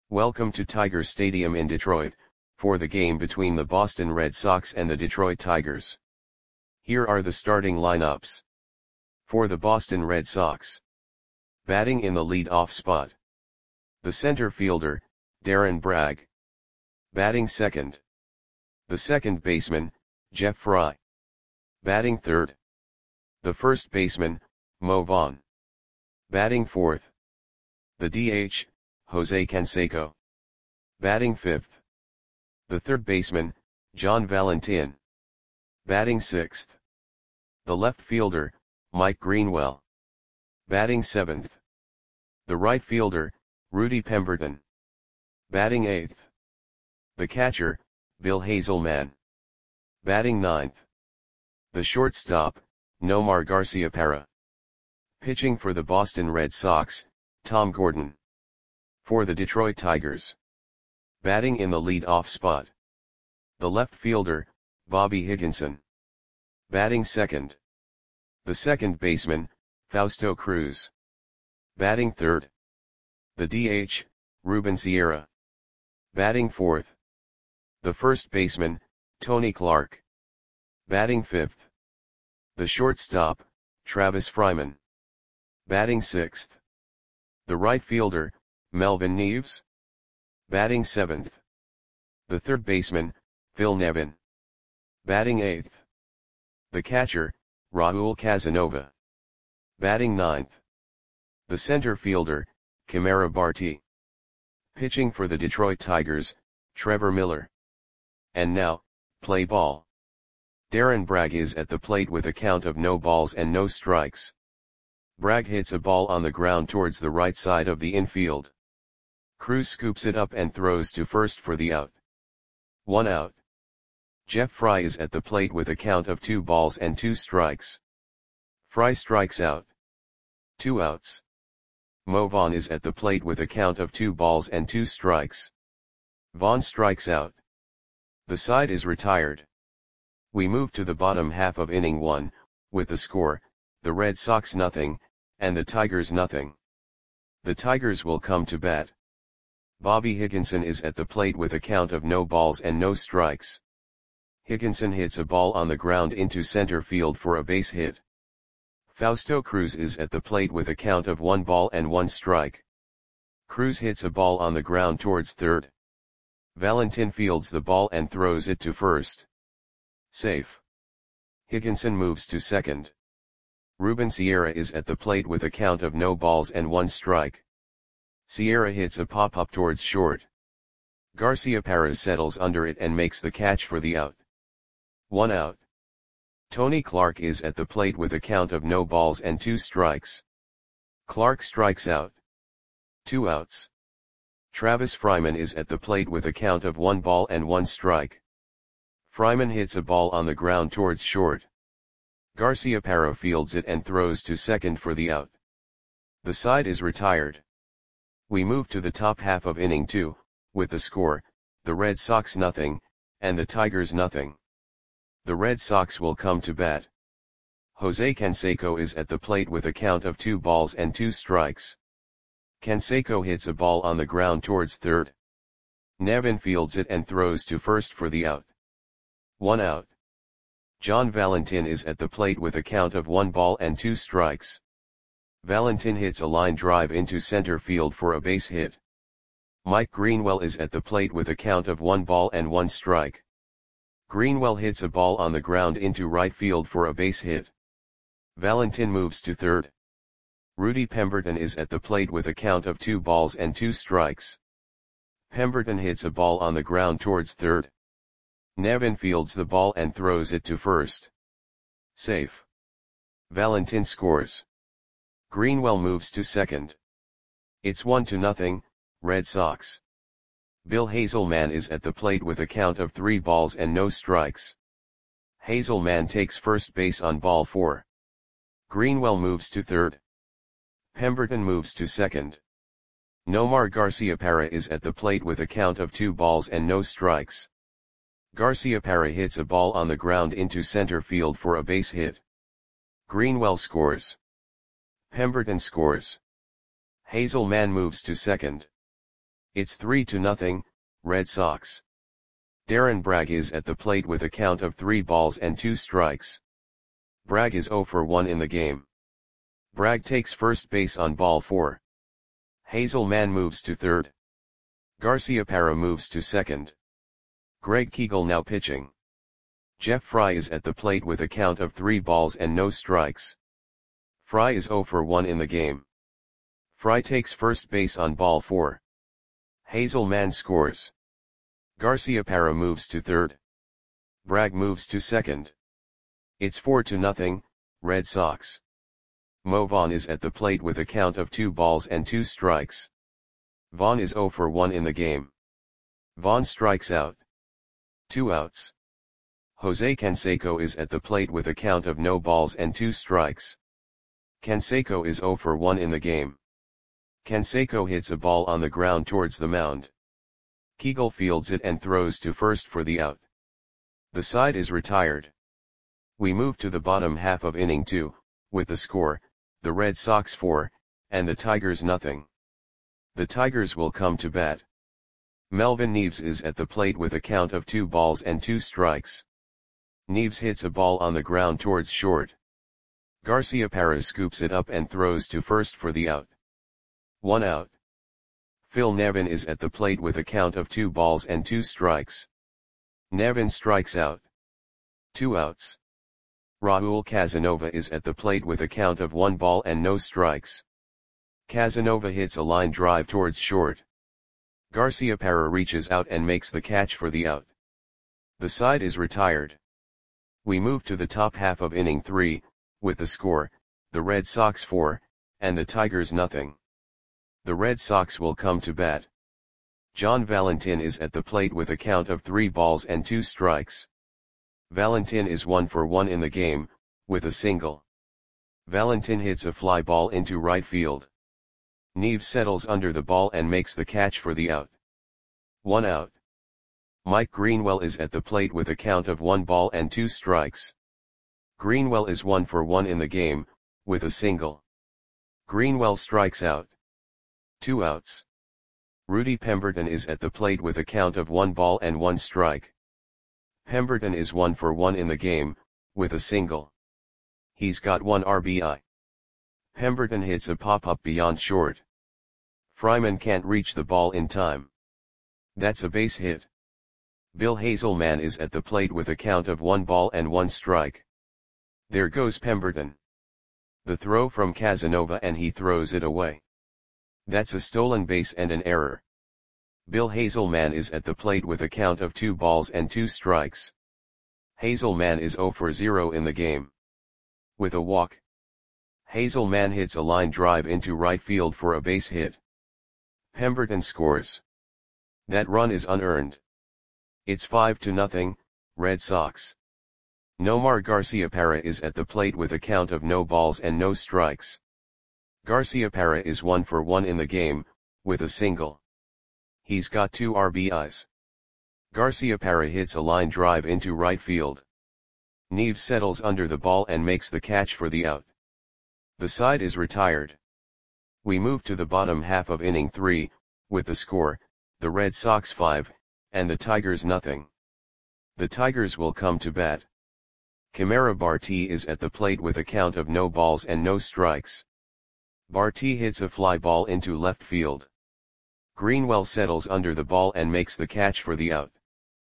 Welcome to Tiger Stadium in Detroit, for the game between the Boston Red Sox and the Detroit Tigers. Here are the starting lineups. For the Boston Red Sox. Batting in the lead-off spot. The center fielder, Darren Bragg. Batting second. The second baseman, Jeff Fry. Batting third. The first baseman, Mo Vaughn. Batting fourth. The DH, Jose Canseco. Batting fifth. The third baseman, John Valentin. Batting sixth. The left fielder, Mike Greenwell. Batting seventh. The right fielder, Rudy Pemberton. Batting eighth. The catcher, Bill Hazelman. Batting ninth. The shortstop, Nomar Garciaparra. Pitching for the Boston Red Sox, Tom Gordon. For the Detroit Tigers. Batting in the lead-off spot. The left fielder, Bobby Higginson. Batting second. The second baseman, Fausto Cruz. Batting third. The DH, Ruben Sierra. Batting fourth. The first baseman, Tony Clark. Batting fifth. The shortstop, Travis Fryman. Batting sixth. The right fielder, Melvin Neves. Batting seventh. The third baseman, Phil Nevin. Batting eighth. The catcher, Raul Casanova. Batting ninth. The center fielder, Kamara Barti. Pitching for the Detroit Tigers, Trevor Miller. And now, play ball. Darren Bragg is at the plate with a count of no balls and no strikes. Bragg hits a ball on the ground towards the right side of the infield. Cruz scoops it up and throws to first for the out. 1 out. Jeff Fry is at the plate with a count of 2 balls and 2 strikes. Fry strikes out. 2 outs. Mo Vaughn is at the plate with a count of 2 balls and 2 strikes. Vaughn strikes out. The side is retired. We move to the bottom half of inning 1, with the score, the Red Sox nothing, and the Tigers nothing. The Tigers will come to bat. Bobby Higginson is at the plate with a count of no balls and no strikes. Higginson hits a ball on the ground into center field for a base hit. Fausto Cruz is at the plate with a count of 1 ball and 1 strike. Cruz hits a ball on the ground towards third. Valentin fields the ball and throws it to first. Safe. Higginson moves to second. Ruben Sierra is at the plate with a count of no balls and 1 strike. Sierra hits a pop-up towards short. Garciaparra settles under it and makes the catch for the out. 1 out. Tony Clark is at the plate with a count of no balls and 2 strikes. Clark strikes out. 2 outs. Travis Fryman is at the plate with a count of 1 ball and 1 strike. Fryman hits a ball on the ground towards short. Garciaparra fields it and throws to second for the out. The side is retired. We move to the top half of inning 2, with the score, the Red Sox nothing, and the Tigers nothing. The Red Sox will come to bat. Jose Canseco is at the plate with a count of 2 balls and 2 strikes. Canseco hits a ball on the ground towards third. Nevin fields it and throws to first for the out. 1 out. John Valentin is at the plate with a count of 1 ball and 2 strikes. Valentin hits a line drive into center field for a base hit. Mike Greenwell is at the plate with a count of 1 ball and 1 strike. Greenwell hits a ball on the ground into right field for a base hit. Valentin moves to third. Rudy Pemberton is at the plate with a count of 2 balls and 2 strikes. Pemberton hits a ball on the ground towards third. Nevin fields the ball and throws it to first. Safe. Valentin scores. Greenwell moves to second. It's 1-0, Red Sox. Bill Hazelman is at the plate with a count of 3 balls and no strikes. Hazelman takes first base on ball 4. Greenwell moves to third. Pemberton moves to second. Nomar Garciaparra is at the plate with a count of 2 balls and no strikes. Garciaparra hits a ball on the ground into center field for a base hit. Greenwell scores. Pemberton scores. Hazelman moves to second. It's 3-0, Red Sox. Darren Bragg is at the plate with a count of 3 balls and 2 strikes. Bragg is 0 for 1 in the game. Bragg takes first base on ball 4. Hazelman moves to third. Garciaparra moves to second. Greg Kegel now pitching. Jeff Fry is at the plate with a count of 3 balls and no strikes. Fry is 0 for 1 in the game. Fry takes first base on ball 4. Hazelman scores. Garciaparra moves to third. Bragg moves to second. It's 4-0, Red Sox. Mo Vaughn is at the plate with a count of 2 balls and 2 strikes. Vaughn is 0 for 1 in the game. Vaughn strikes out. 2 outs. Jose Canseco is at the plate with a count of no balls and 2 strikes. Canseco is 0 for 1 in the game. Canseco hits a ball on the ground towards the mound. Kegel fields it and throws to first for the out. The side is retired. We move to the bottom half of inning 2, with the score, the Red Sox 4, and the Tigers nothing. The Tigers will come to bat. Melvin Neves is at the plate with a count of 2 balls and 2 strikes. Neves hits a ball on the ground towards short. Garciaparra scoops it up and throws to first for the out. 1 out. Phil Nevin is at the plate with a count of 2 balls and 2 strikes. Nevin strikes out. 2 outs. Raul Casanova is at the plate with a count of 1 ball and no strikes. Casanova hits a line drive towards short. Garciaparra reaches out and makes the catch for the out. The side is retired. We move to the top half of inning 3, with the score, the Red Sox 4, and the Tigers nothing. The Red Sox will come to bat. John Valentin is at the plate with a count of 3 balls and 2 strikes. Valentin is 1 for 1 in the game, with a single. Valentin hits a fly ball into right field. Neves settles under the ball and makes the catch for the out. 1 out. Mike Greenwell is at the plate with a count of 1 ball and 2 strikes. Greenwell is 1 for 1 in the game, with a single. Greenwell strikes out. 2 outs. Rudy Pemberton is at the plate with a count of 1 ball and 1 strike. Pemberton is 1 for 1 in the game, with a single. He's got 1 RBI. Pemberton hits a pop-up beyond short. Fryman can't reach the ball in time. That's a base hit. Bill Hazelman is at the plate with a count of 1 ball and 1 strike. There goes Pemberton. The throw from Casanova and he throws it away. That's a stolen base and an error. Bill Hazelman is at the plate with a count of 2 balls and 2 strikes. Hazelman is 0 for 0 in the game. With a walk. Hazelman hits a line drive into right field for a base hit. Pemberton scores. That run is unearned. It's 5-0, Red Sox. Nomar Garciaparra is at the plate with a count of no balls and no strikes. Garciaparra is 1 for 1 in the game, with a single. He's got 2 RBIs. Garciaparra hits a line drive into right field. Neves settles under the ball and makes the catch for the out. The side is retired. We move to the bottom half of inning 3, with the score, the Red Sox 5, and the Tigers nothing. The Tigers will come to bat. Kimera Barti is at the plate with a count of no balls and no strikes. Barti hits a fly ball into left field. Greenwell settles under the ball and makes the catch for the out.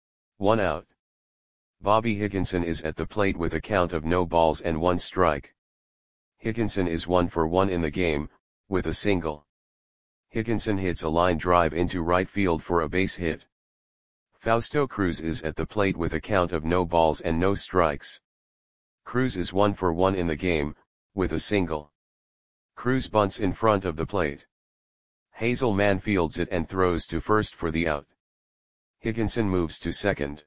1 out. Bobby Higginson is at the plate with a count of no balls and 1 strike. Higginson is 1 for 1 in the game, with a single. Higginson hits a line drive into right field for a base hit. Fausto Cruz is at the plate with a count of no balls and no strikes. Cruz is 1 for 1 in the game, with a single. Cruz bunts in front of the plate. Hazelman fields it and throws to first for the out. Higginson moves to second.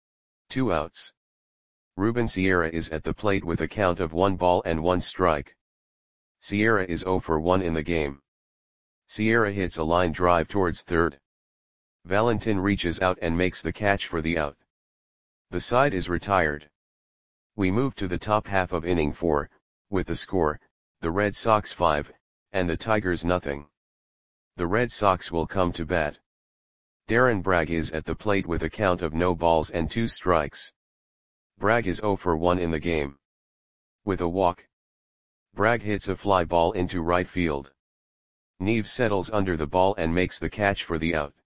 2 outs. Ruben Sierra is at the plate with a count of 1 ball and 1 strike. Sierra is 0 for 1 in the game. Sierra hits a line drive towards third. Valentin reaches out and makes the catch for the out. The side is retired. We move to the top half of inning 4, with the score, the Red Sox 5, and the Tigers nothing. The Red Sox will come to bat. Darren Bragg is at the plate with a count of no balls and 2 strikes. Bragg is 0 for 1 in the game. With a walk, Bragg hits a fly ball into right field. Neves settles under the ball and makes the catch for the out.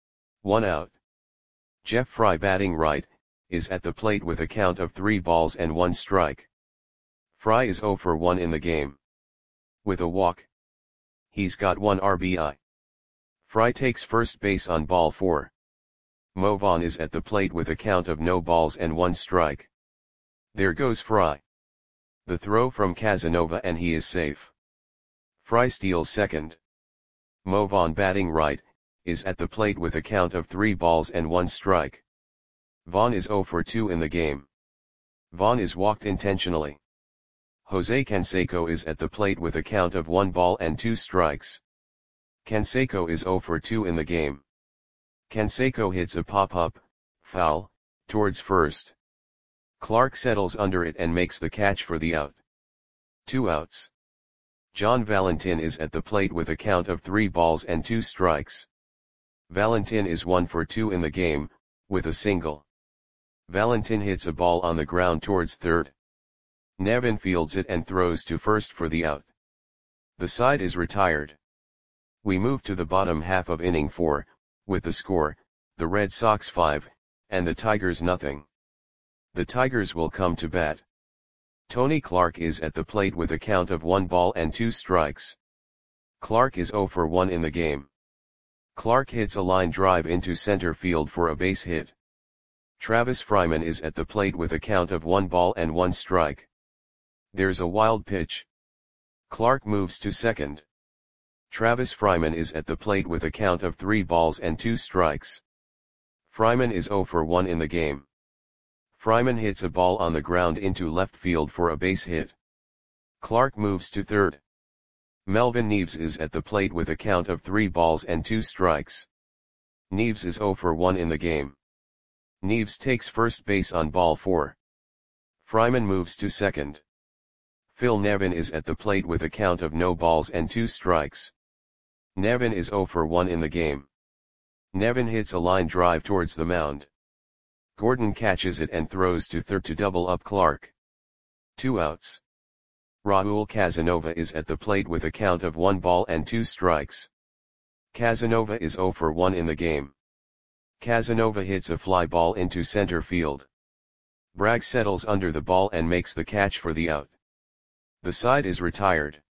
1 out. Jeff Fry, batting right, is at the plate with a count of 3 balls and 1 strike. Fry is 0 for 1 in the game. With a walk, he's got 1 RBI. Fry takes first base on ball 4. Mo Vaughn is at the plate with a count of no balls and 1 strike. There goes Fry. The throw from Casanova and he is safe. Fry steals second. Mo Vaughn, batting right, is at the plate with a count of 3 balls and 1 strike. Vaughn is 0 for 2 in the game. Vaughn is walked intentionally. Jose Canseco is at the plate with a count of 1 ball and 2 strikes. Canseco is 0 for 2 in the game. Canseco hits a pop-up, foul, towards first. Clark settles under it and makes the catch for the out. 2 outs. John Valentin is at the plate with a count of 3 balls and 2 strikes. Valentin is 1 for 2 in the game, with a single. Valentin hits a ball on the ground towards third. Nevin fields it and throws to first for the out. The side is retired. We move to the bottom half of inning 4, with the score, the Red Sox 5, and the Tigers nothing. The Tigers will come to bat. Tony Clark is at the plate with a count of 1 ball and 2 strikes. Clark is 0 for 1 in the game. Clark hits a line drive into center field for a base hit. Travis Fryman is at the plate with a count of 1 ball and 1 strike. There's a wild pitch. Clark moves to second. Travis Fryman is at the plate with a count of 3 balls and 2 strikes. Fryman is 0 for 1 in the game. Fryman hits a ball on the ground into left field for a base hit. Clark moves to third. Melvin Neves is at the plate with a count of 3 balls and 2 strikes. Neves is 0 for 1 in the game. Neves takes first base on ball 4. Fryman moves to second. Phil Nevin is at the plate with a count of no balls and 2 strikes. Nevin is 0 for 1 in the game. Nevin hits a line drive towards the mound. Gordon catches it and throws to third to double up Clark. 2 outs. Raul Casanova is at the plate with a count of 1 ball and 2 strikes. Casanova is 0 for 1 in the game. Casanova hits a fly ball into center field. Bragg settles under the ball and makes the catch for the out. The side is retired.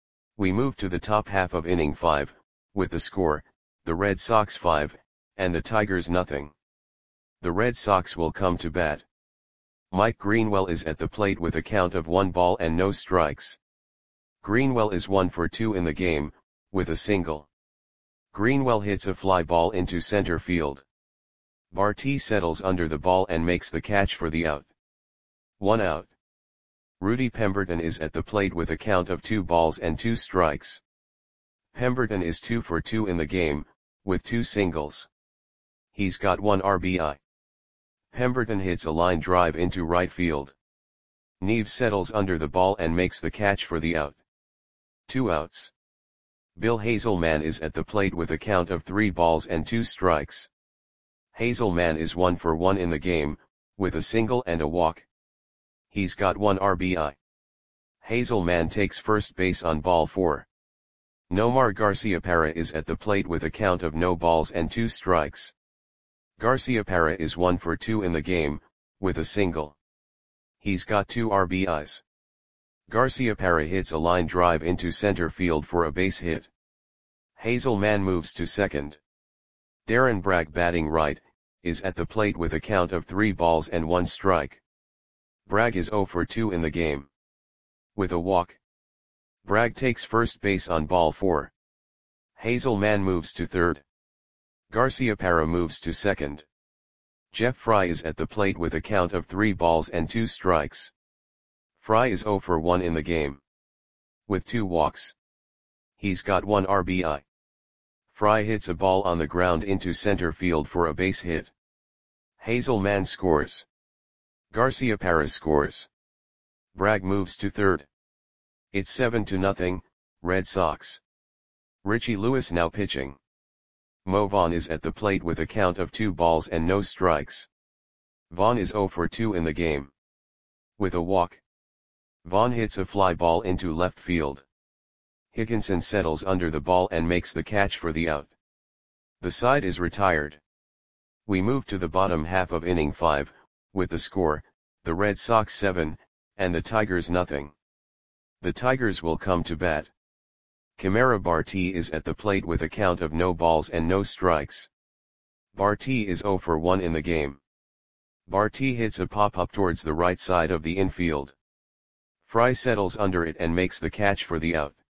We move to the top half of inning 5, with the score, the Red Sox 5, and the Tigers nothing. The Red Sox will come to bat. Mike Greenwell is at the plate with a count of 1 ball and no strikes. Greenwell is 1 for 2 in the game, with a single. Greenwell hits a fly ball into center field. Barty settles under the ball and makes the catch for the out. 1 out. Rudy Pemberton is at the plate with a count of 2 balls and 2 strikes. Pemberton is 2 for 2 in the game, with 2 singles. He's got 1 RBI. Pemberton hits a line drive into right field. Neves settles under the ball and makes the catch for the out. 2 outs. Bill Hazelman is at the plate with a count of 3 balls and 2 strikes. Hazelman is 1 for 1 in the game, with a single and a walk. He's got 1 RBI. Hazelman takes first base on ball 4. Nomar Garciaparra is at the plate with a count of no balls and 2 strikes. Garciaparra is 1 for 2 in the game, with a single. He's got 2 RBIs. Garciaparra hits a line drive into center field for a base hit. Hazelman moves to second. Darren Bragg, batting right, is at the plate with a count of 3 balls and 1 strike. Bragg is 0 for 2 in the game. With a walk, Bragg takes first base on ball 4. Hazelman moves to third. Garciaparra moves to second. Jeff Fry is at the plate with a count of 3 balls and 2 strikes. Fry is 0 for 1 in the game. With 2 walks, he's got 1 RBI. Fry hits a ball on the ground into center field for a base hit. Hazelman scores. Garciaparra scores. Bragg moves to third. It's 7-0, Red Sox. Richie Lewis now pitching. Mo Vaughn is at the plate with a count of 2 balls and no strikes. Vaughn is 0 for 2 in the game. With a walk, Vaughn hits a fly ball into left field. Higginson settles under the ball and makes the catch for the out. The side is retired. We move to the bottom half of inning 5, with the score, the Red Sox 7, and the Tigers nothing. The Tigers will come to bat. Kamara Barti is at the plate with a count of no balls and no strikes. Barti is 0 for 1 in the game. Barti hits a pop-up towards the right side of the infield. Fry settles under it and makes the catch for the out.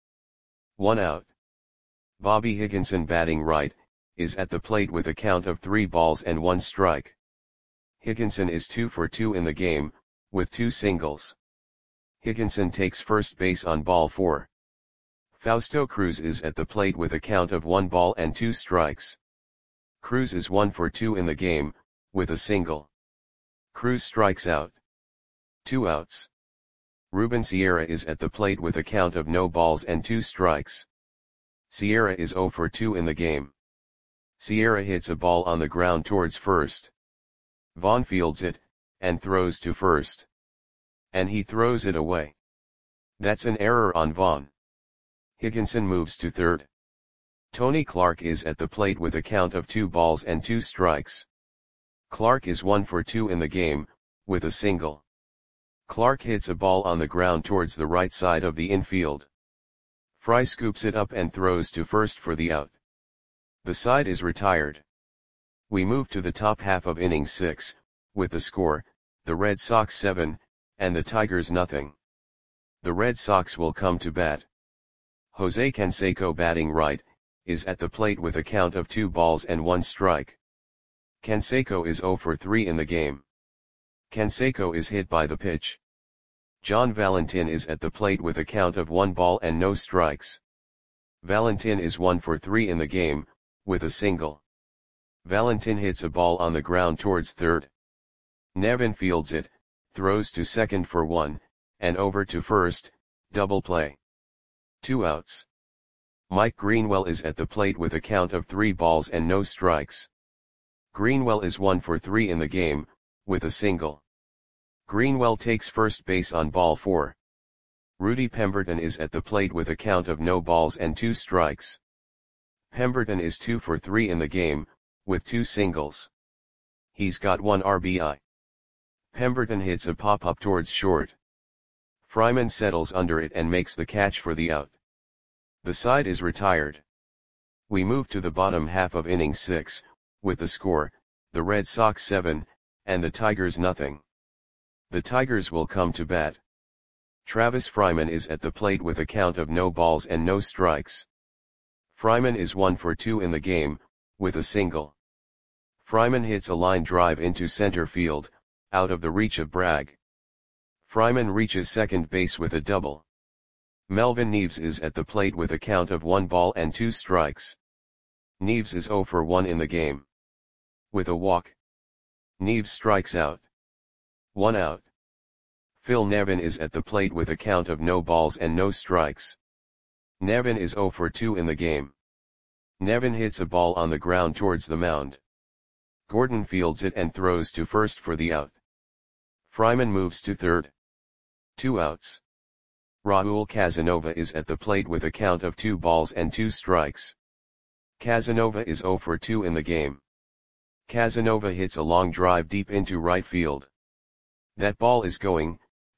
1 out. Bobby Higginson, batting right, is at the plate with a count of 3 balls and 1 strike. Higginson is 2 for 2 in the game, with 2 singles. Higginson takes first base on ball 4. Fausto Cruz is at the plate with a count of 1 ball and 2 strikes. Cruz is 1 for 2 in the game, with a single. Cruz strikes out. 2 outs. Ruben Sierra is at the plate with a count of no balls and 2 strikes. Sierra is 0 for 2 in the game. Sierra hits a ball on the ground towards first. Vaughn fields it, and throws to first. And he throws it away. That's an error on Vaughn. Higginson moves to third. Tony Clark is at the plate with a count of 2 balls and 2 strikes. Clark is 1 for 2 in the game, with a single. Clark hits a ball on the ground towards the right side of the infield. Fry scoops it up and throws to first for the out. The side is retired. We move to the top half of inning 6, with the score, the Red Sox 7, and the Tigers nothing. The Red Sox will come to bat. Jose Canseco, batting right, is at the plate with a count of 2 balls and 1 strike. Canseco is 0 for 3 in the game. Canseco is hit by the pitch. John Valentin is at the plate with a count of 1 ball and no strikes. Valentin is 1 for 3 in the game, with a single. Valentin hits a ball on the ground towards third. Nevin fields it, throws to second for 1, and over to first, double play. 2 outs. Mike Greenwell is at the plate with a count of 3 balls and no strikes. Greenwell is 1 for 3 in the game, with a single. Greenwell takes first base on ball 4. Rudy Pemberton is at the plate with a count of no balls and 2 strikes. Pemberton is 2 for 3 in the game, with 2 singles. He's got 1 RBI. Pemberton hits a pop-up towards short. Fryman settles under it and makes the catch for the out. The side is retired. We move to the bottom half of inning 6, with the score, the Red Sox 7, and the Tigers nothing. The Tigers will come to bat. Travis Fryman is at the plate with a count of no balls and no strikes. Fryman is 1 for 2 in the game, with a single. Fryman hits a line drive into center field, out of the reach of Bragg. Fryman reaches second base with a double. Melvin Neves is at the plate with a count of 1 ball and 2 strikes. Neves is 0 for 1 in the game. With a walk, Neves strikes out. 1 out. Phil Nevin is at the plate with a count of no balls and no strikes. Nevin is 0 for 2 in the game. Nevin hits a ball on the ground towards the mound. Gordon fields it and throws to first for the out. Fryman moves to third. 2 outs. Raul Casanova is at the plate with a count of 2 balls and 2 strikes. Casanova is 0 for 2 in the game. Casanova hits a long drive deep into right field. That ball is gone.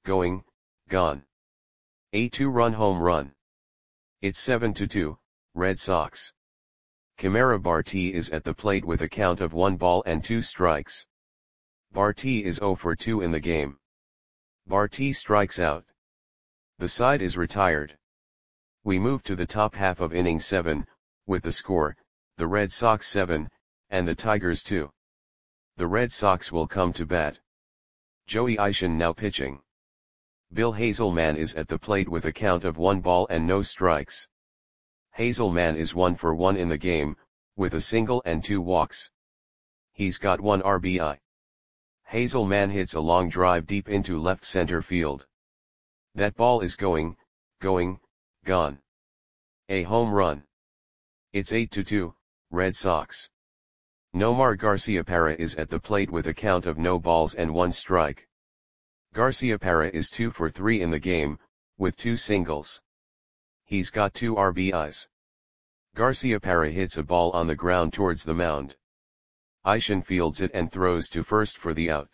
A 2-run home run. It's 7-2, Red Sox. Kamara Barti is at the plate with a count of 1 ball and 2 strikes. Barti is 0 for 2 in the game. Barti strikes out. The side is retired. We move to the top half of inning 7, with the score, the Red Sox 7, and the Tigers 2. The Red Sox will come to bat. Joey Ishii now pitching. Bill Hazelman is at the plate with a count of 1 ball and no strikes. Hazelman is 1 for 1 in the game, with a single and 2 walks. He's got 1 RBI. Hazelman hits a long drive deep into left center field. That ball is gone. A home run. It's 8-2, Red Sox. Nomar Garciaparra is at the plate with a count of no balls and 1 strike. Garciaparra is 2 for 3 in the game, with 2 singles. He's got 2 RBIs. Garciaparra hits a ball on the ground towards the mound. Isham fields it and throws to first for the out.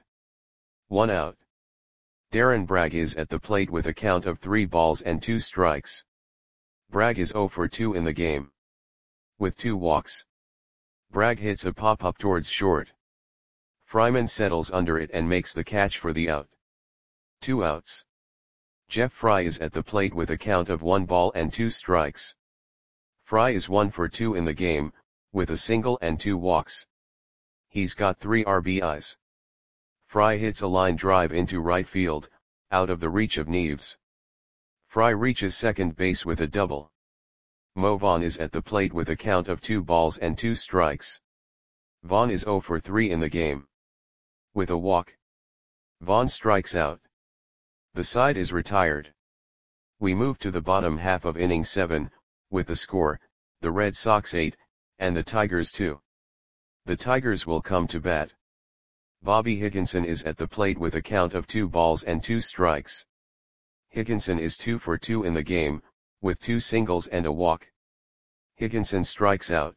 1 out. Darren Bragg is at the plate with a count of 3 balls and 2 strikes. Bragg is 0 for 2 in the game. With 2 walks. Bragg hits a pop-up towards short. Fryman settles under it and makes the catch for the out. 2 outs. Jeff Fry is at the plate with a count of 1 ball and 2 strikes. Fry is 1 for 2 in the game, with a single and 2 walks. He's got 3 RBIs. Fry hits a line drive into right field, out of the reach of Neves. Fry reaches second base with a double. Mo Vaughn is at the plate with a count of 2 balls and 2 strikes. Vaughn is 0 for 3 in the game. With a walk. Vaughn strikes out. The side is retired. We move to the bottom half of inning 7, with the score, the Red Sox 8, and the Tigers 2. The Tigers will come to bat. Bobby Higginson is at the plate with a count of 2 balls and 2 strikes. Higginson is 2 for 2 in the game, with 2 singles and a walk. Higginson strikes out.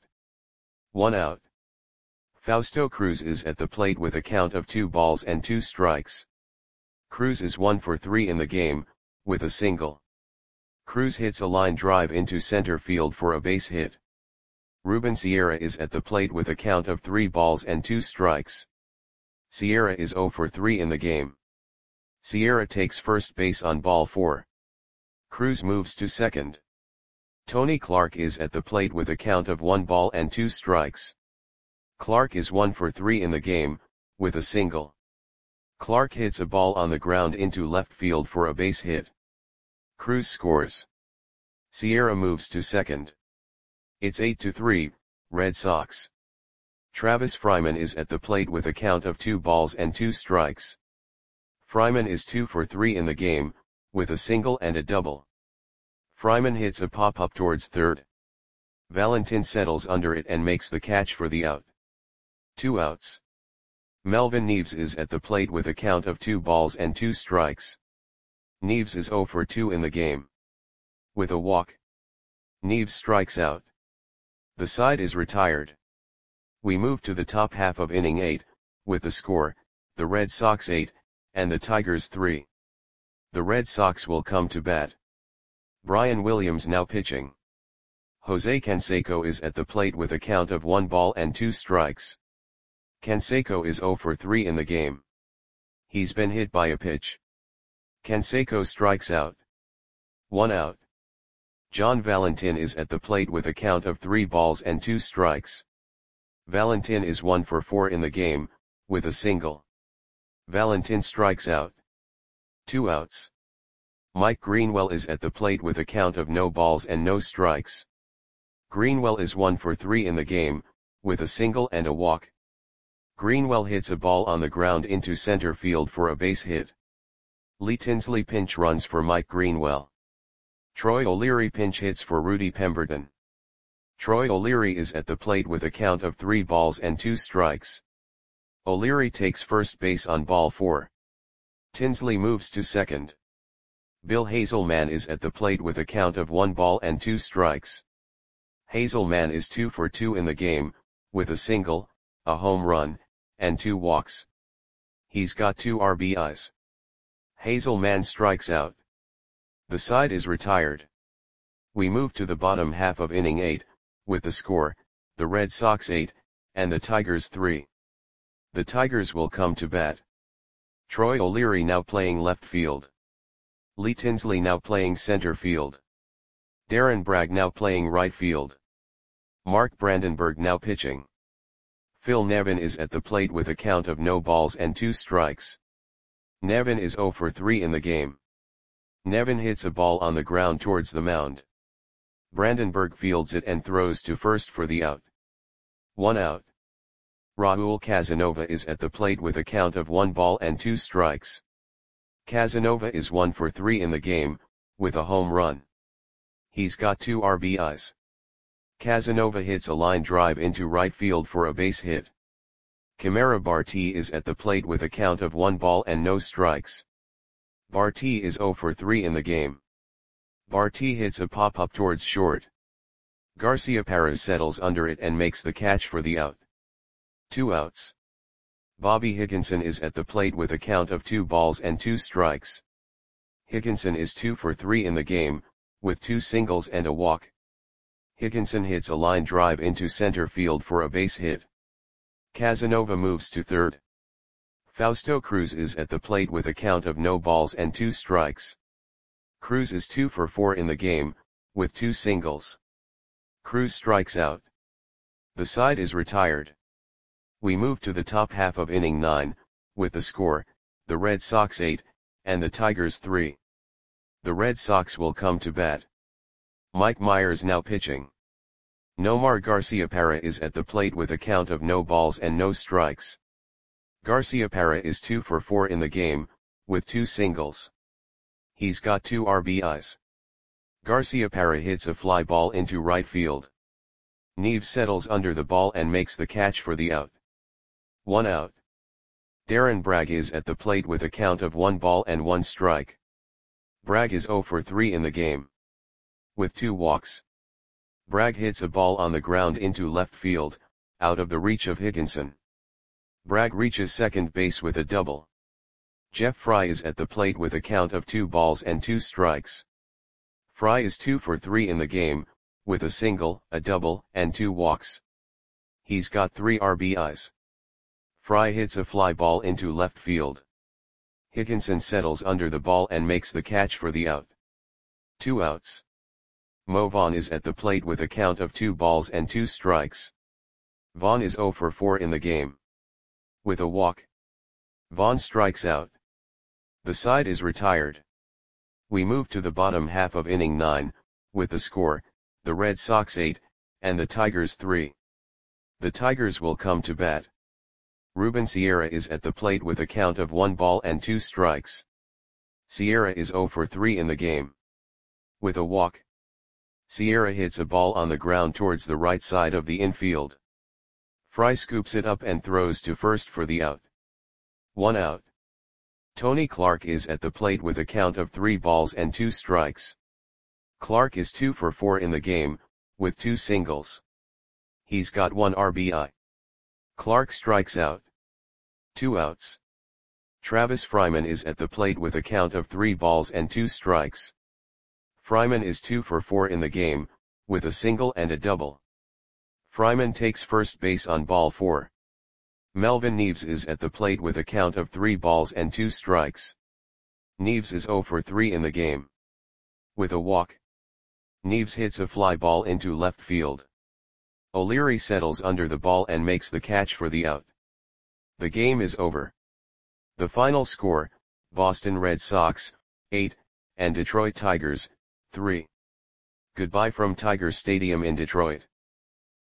1 out. Fausto Cruz is at the plate with a count of 2 balls and 2 strikes. Cruz is 1 for 3 in the game, with a single. Cruz hits a line drive into center field for a base hit. Ruben Sierra is at the plate with a count of 3 balls and 2 strikes. Sierra is 0 for 3 in the game. Sierra takes first base on ball 4. Cruz moves to second. Tony Clark is at the plate with a count of 1 ball and 2 strikes. Clark is 1 for 3 in the game, with a single. Clark hits a ball on the ground into left field for a base hit. Cruz scores. Sierra moves to second. It's 8-3, Red Sox. Travis Fryman is at the plate with a count of 2 balls and 2 strikes. Fryman is 2 for 3 in the game, with a single and a double. Fryman hits a pop-up towards third. Valentin settles under it and makes the catch for the out. 2 outs. Melvin Neves is at the plate with a count of 2 balls and 2 strikes. Neves is 0 for 2 in the game. With a walk. Neves strikes out. The side is retired. We move to the top half of inning 8, with the score, the Red Sox 8, and the Tigers 3. The Red Sox will come to bat. Brian Williams now pitching. Jose Canseco is at the plate with a count of 1 ball and 2 strikes. Canseco is 0 for 3 in the game. He's been hit by a pitch. Canseco strikes out. 1 out. John Valentin is at the plate with a count of 3 balls and 2 strikes. Valentin is 1 for 4 in the game, with a single. Valentin strikes out. 2 outs. Mike Greenwell is at the plate with a count of no balls and no strikes. Greenwell is 1 for 3 in the game, with a single and a walk. Greenwell hits a ball on the ground into center field for a base hit. Lee Tinsley pinch runs for Mike Greenwell. Troy O'Leary pinch hits for Rudy Pemberton. Troy O'Leary is at the plate with a count of 3 balls and 2 strikes. O'Leary takes first base on ball 4. Tinsley moves to second. Bill Hazelman is at the plate with a count of 1 ball and 2 strikes. Hazelman is 2 for 2 in the game, with a single, a home run, and 2 walks. He's got 2 RBIs. Hazelman strikes out. The side is retired. We move to the bottom half of inning 8, with the score, the Red Sox 8, and the Tigers 3. The Tigers will come to bat. Troy O'Leary now playing left field. Lee Tinsley now playing center field. Darren Bragg now playing right field. Mark Brandenburg now pitching. Phil Nevin is at the plate with a count of no balls and 2 strikes. Nevin is 0 for 3 in the game. Nevin hits a ball on the ground towards the mound. Brandenburg fields it and throws to first for the out. 1 out. Raul Casanova is at the plate with a count of 1 ball and 2 strikes. Casanova is 1 for 3 in the game, with a home run. He's got 2 RBIs. Casanova hits a line drive into right field for a base hit. Camara Barti is at the plate with a count of 1 ball and no strikes. Barti is 0 for 3 in the game. Barti hits a pop-up towards short. Garciaparra settles under it and makes the catch for the out. 2 outs. Bobby Higginson is at the plate with a count of 2 balls and 2 strikes. Higginson is 2 for 3 in the game, with 2 singles and a walk. Higginson hits a line drive into center field for a base hit. Casanova moves to third. Fausto Cruz is at the plate with a count of no balls and 2 strikes. Cruz is 2 for 4 in the game, with 2 singles. Cruz strikes out. The side is retired. We move to the top half of inning 9, with the score, the Red Sox 8, and the Tigers 3. The Red Sox will come to bat. Mike Myers now pitching. Nomar Garciaparra is at the plate with a count of no balls and no strikes. Garciaparra is 2 for 4 in the game, with 2 singles. He's got 2 RBIs. Garciaparra hits a fly ball into right field. Neves settles under the ball and makes the catch for the out. 1 out. Darren Bragg is at the plate with a count of 1 ball and 1 strike. Bragg is 0 for 3 in the game. With 2 walks. Bragg hits a ball on the ground into left field, out of the reach of Higginson. Bragg reaches second base with a double. Jeff Fry is at the plate with a count of 2 balls and 2 strikes. Fry is 2 for 3 in the game, with a single, a double, and 2 walks. He's got 3 RBIs. Fry hits a fly ball into left field. Higginson settles under the ball and makes the catch for the out. 2 outs. Mo Vaughn is at the plate with a count of 2 balls and 2 strikes. Vaughn is 0 for 4 in the game. With a walk. Vaughn strikes out. The side is retired. We move to the bottom half of inning 9, with the score, the Red Sox 8, and the Tigers 3. The Tigers will come to bat. Ruben Sierra is at the plate with a count of 1 ball and 2 strikes. Sierra is 0 for 3 in the game. With a walk. Sierra hits a ball on the ground towards the right side of the infield. Fry scoops it up and throws to first for the out. 1 out. Tony Clark is at the plate with a count of 3 balls and 2 strikes. Clark is 2 for 4 in the game, with 2 singles. He's got 1 RBI. Clark strikes out. 2 outs. Travis Fryman is at the plate with a count of 3 balls and 2 strikes. Fryman is 2 for 4 in the game, with a single and a double. Fryman takes first base on ball 4. Melvin Neves is at the plate with a count of 3 balls and 2 strikes. Neves is 0 for 3 in the game. With a walk. Neves hits a fly ball into left field. O'Leary settles under the ball and makes the catch for the out. The game is over. The final score, Boston Red Sox, 8, and Detroit Tigers, 3. Goodbye from Tiger Stadium in Detroit.